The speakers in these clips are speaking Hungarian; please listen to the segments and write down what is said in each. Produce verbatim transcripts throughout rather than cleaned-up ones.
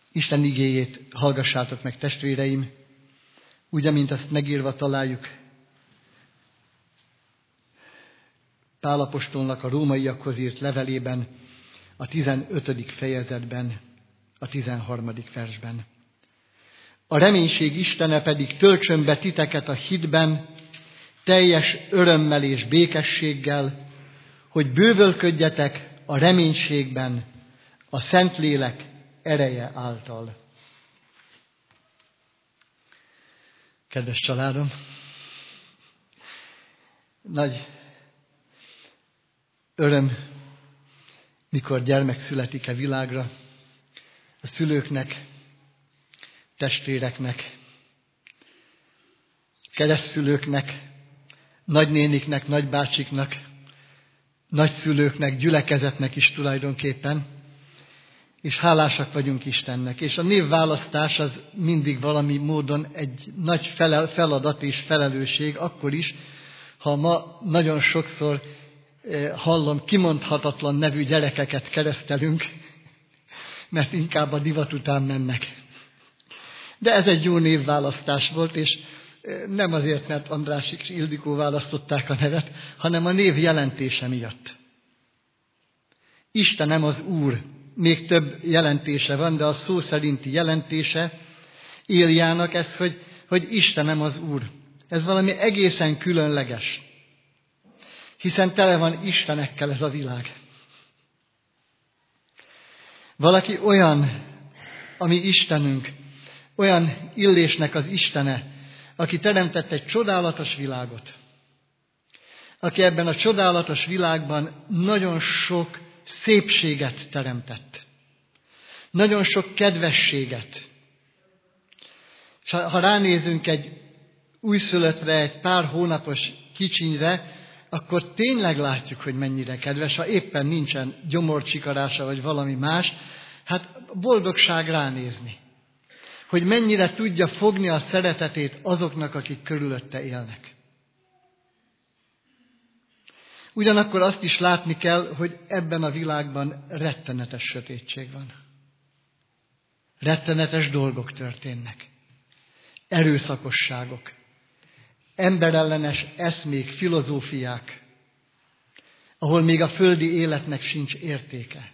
Isten igéjét hallgassátok meg, testvéreim, úgy, amint azt megírva találjuk Pál apostolnak a rómaiakhoz írt levelében, a tizenötödik fejezetben, a tizenharmadik versben. A reménység Istene pedig töltsön be titeket a hitben, teljes örömmel és békességgel, hogy bővölködjetek a reménységben a Szentlélek ereje által. Kedves családom, nagy öröm, mikor gyermek születik a világra, a szülőknek, testvéreknek, keresztszülőknek, nagynéniknek, nagybácsiknak, nagyszülőknek, gyülekezetnek is tulajdonképpen, és hálásak vagyunk Istennek. És a névválasztás az mindig valami módon egy nagy feladat és felelősség, akkor is, ha ma nagyon sokszor hallom, kimondhatatlan nevű gyerekeket keresztelünk, mert inkább a divat után mennek. De ez egy jó névválasztás volt, és nem azért, mert András és Ildikó választották a nevet, hanem a név jelentése miatt. Istenem az Úr, még több jelentése van, de a szó szerinti jelentése Éliának ez, hogy, hogy Istenem az Úr. Ez valami egészen különleges, hiszen tele van istenekkel ez a világ. Valaki olyan, ami Istenünk, olyan Illésnek az Istene, aki teremtett egy csodálatos világot, aki ebben a csodálatos világban nagyon sok szépséget teremtett, nagyon sok kedvességet. És ha ránézünk egy újszülöttre, egy pár hónapos kicsinyre, akkor tényleg látjuk, hogy mennyire kedves, ha éppen nincsen gyomorcsikarása vagy valami más, hát boldogság ránézni. Hogy mennyire tudja fogni a szeretetét azoknak, akik körülötte élnek. Ugyanakkor azt is látni kell, hogy ebben a világban rettenetes sötétség van. Rettenetes dolgok történnek. Erőszakosságok. Emberellenes eszmék, filozófiák, ahol még a földi életnek sincs értéke.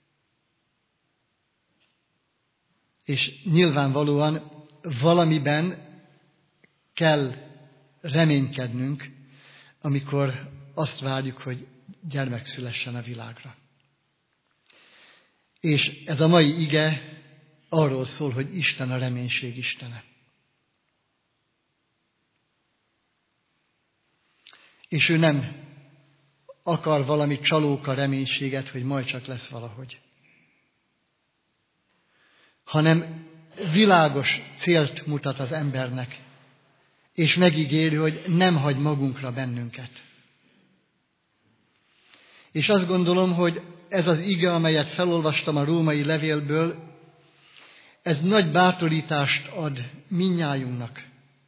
És nyilvánvalóan valamiben kell reménykednünk, amikor azt várjuk, hogy gyermek szülessen a világra. És ez a mai ige arról szól, hogy Isten a reménység Istene. És ő nem akar valami csalóka reménységet, hogy majd csak lesz valahogy. Hanem világos célt mutat az embernek, és megígéri, hogy nem hagy magunkra bennünket. És azt gondolom, hogy ez az ige, amelyet felolvastam a római levélből, ez nagy bátorítást ad mindnyájunknak.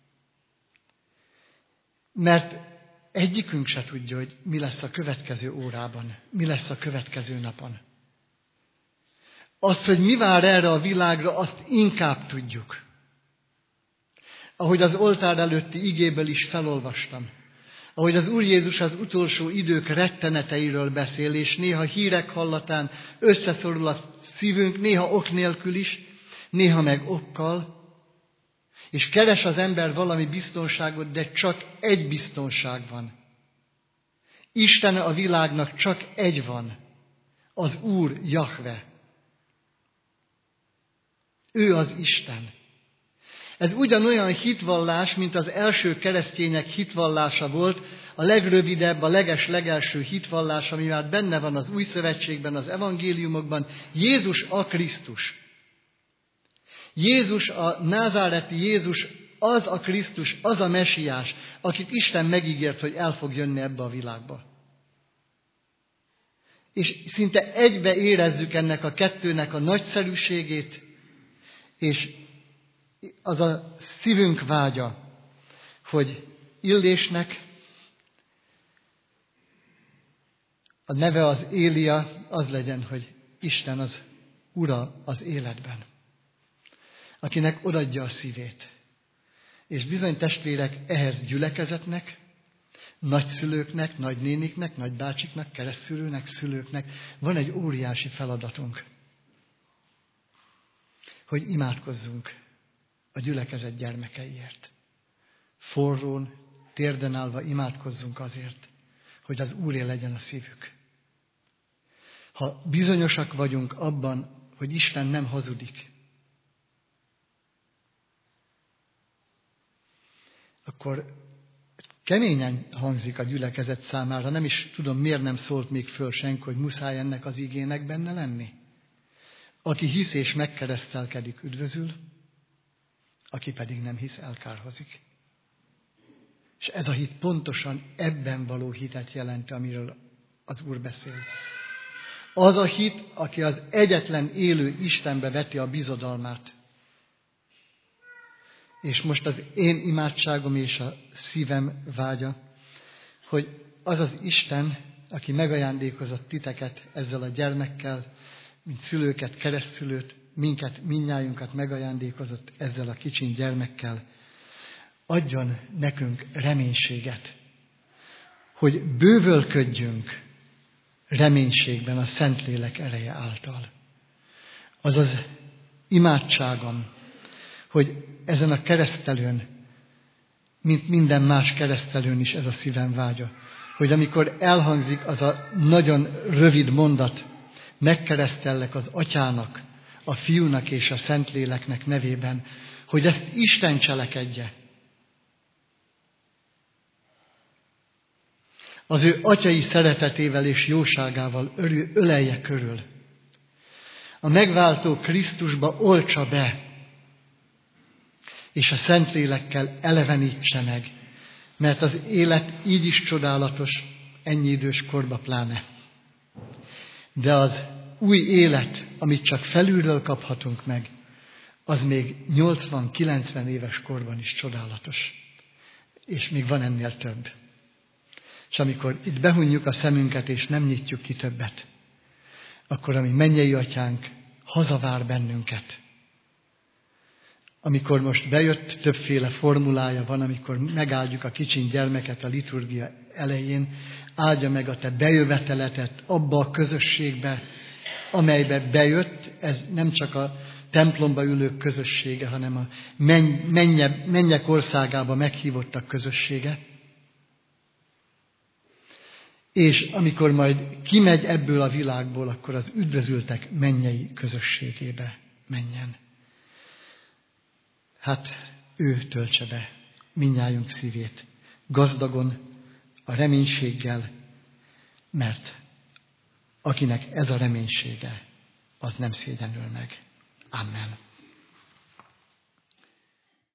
Mert egyikünk se tudja, hogy mi lesz a következő órában, mi lesz a következő napon. Azt, hogy mi vár erre a világra, azt inkább tudjuk. Ahogy az oltár előtti igéből is felolvastam. Ahogy az Úr Jézus az utolsó idők retteneteiről beszél, és néha hírek hallatán összeszorul a szívünk, néha ok nélkül is, néha meg okkal, és keres az ember valami biztonságot, de csak egy biztonság van. Isten a világnak csak egy van, az Úr Jahve. Ő az Isten. Ez ugyanolyan hitvallás, mint az első keresztények hitvallása volt, a legrövidebb, a leges-legelső hitvallás, ami már benne van az Új Szövetségben, az evangéliumokban, Jézus a Krisztus. Jézus, a názáreti Jézus, az a Krisztus, az a mesiás, akit Isten megígért, hogy el fog jönni ebbe a világba. És szinte egybe érezzük ennek a kettőnek a nagyszerűségét, és az a szívünk vágya, hogy Illésnek a neve az Élia, az legyen, hogy Isten az Ura az életben. akinek odaadja a szívét. És bizony testvérek, ehhez gyülekezetnek, nagyszülőknek, nagynéniknek, nagybácsiknak, keresztszülőnek, szülőknek van egy óriási feladatunk, hogy imádkozzunk a gyülekezet gyermekeiért. Forrón, térden állva imádkozzunk azért, hogy az Úré legyen a szívük. Ha bizonyosak vagyunk abban, hogy Isten nem hazudik, akkor keményen hangzik a gyülekezet számára, nem is tudom, miért nem szólt még föl senki, hogy muszáj ennek az igének benne lenni. Aki hisz és megkeresztelkedik, üdvözül, aki pedig nem hisz, elkárhozik. És ez a hit pontosan ebben való hitet jelenti, amiről az Úr beszél. Az a hit, aki az egyetlen élő Istenbe veti a bizodalmát. És most az én imádságom és a szívem vágya, hogy az az Isten, aki megajándékozott titeket ezzel a gyermekkel, mint szülőket, keresztszülőt, minket, mindnyájunkat megajándékozott ezzel a kicsin gyermekkel, adjon nekünk reménységet, hogy bővölködjünk reménységben a Szentlélek ereje által. Azaz imádságom, hogy ezen a keresztelőn, mint minden más keresztelőn is ez a szívem vágya, hogy amikor elhangzik az a nagyon rövid mondat, megkeresztellek az Atyának, a Fiúnak és a Szentléleknek nevében, hogy ezt Isten cselekedje. Az ő atyai szeretetével és jóságával ölelje körül. A megváltó Krisztusba oltsa be, és a Szentlélekkel elevenítse meg, mert az élet így is csodálatos, ennyi idős korba pláne. De az új élet, amit csak felülről kaphatunk meg, az még nyolcvan-kilencven éves korban is csodálatos. És még van ennél több. És amikor itt behunjuk a szemünket, és nem nyitjuk ki többet, akkor a mi mennyei Atyánk hazavár bennünket. Amikor most bejött, többféle formulája van, amikor megáldjuk a kicsin gyermeket a liturgia elején, áldja meg a te bejöveteletet abba a közösségbe, amelybe bejött, ez nem csak a templomba ülők közössége, hanem a menny, mennyek országába meghívottak közössége. És amikor majd kimegy ebből a világból, akkor az üdvözültek mennyei közösségébe menjen. Hát ő töltse be mindnyájunk szívét gazdagon, a reménységgel, mert akinek ez a reménysége, az nem szégyenül meg. Amen.